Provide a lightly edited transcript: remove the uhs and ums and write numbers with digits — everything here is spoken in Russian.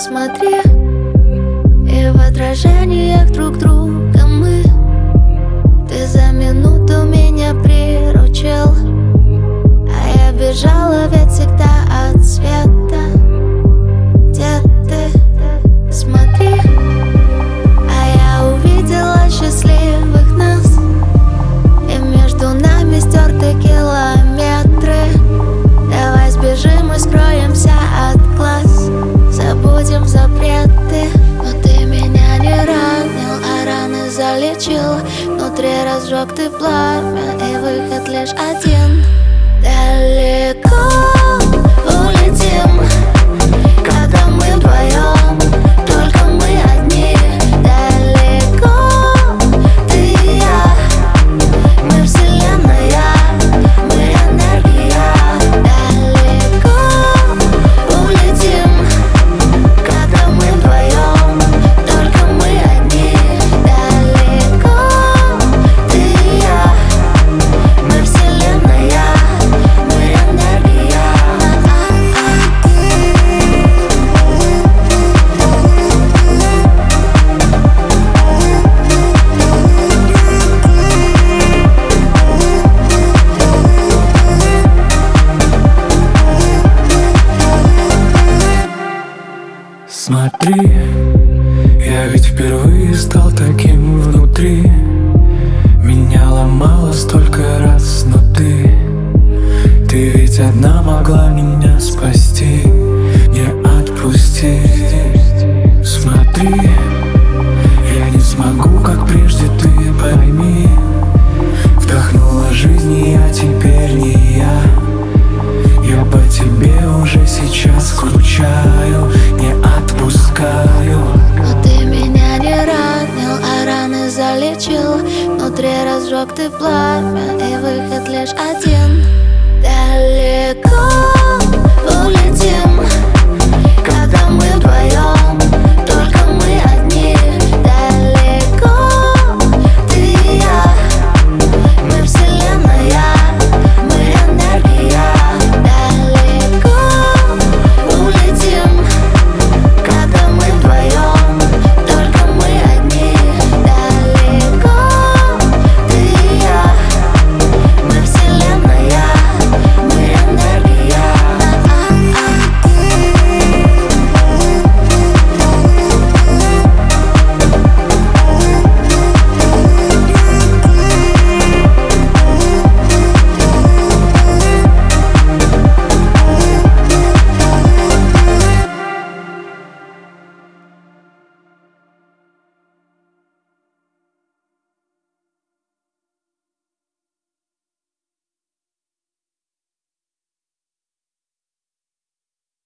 Смотри, и в отражениях друг друга мы. Ты за минуту меня приручил, а я бежала ведь всегда от света. Где ты? Смотри, а я увидела счастливых нас, и между нами стерты километры. Давай сбежим и скроемся от глаз, забудем запреты. Но ты меня не ранил, а раны залечил. Внутри разжег ты пламя, и выход лишь один. Далеко улетим, когда мы вдвоем, только мы одни. Далеко ты и я, мы вселенная, мы энергия. Далеко улетим, когда мы вдвоем, только мы одни. Далеко ты и я, мы вселенная, мы энергия. Смотри, я ведь впервые стал таким внутри. Меня ломало столько раз, но ты ведь одна могла меня спасти. Не отпусти. Смотри, я не смогу, как прежде, ты пойми. Вдохнула жизнь, и я теперь не я. Я по тебе уже сейчас скучаю, не отпускаю. Но ты меня не ранил, а раны залечил. Внутри разжег ты пламя, и выход лишь один. Далеко улетим,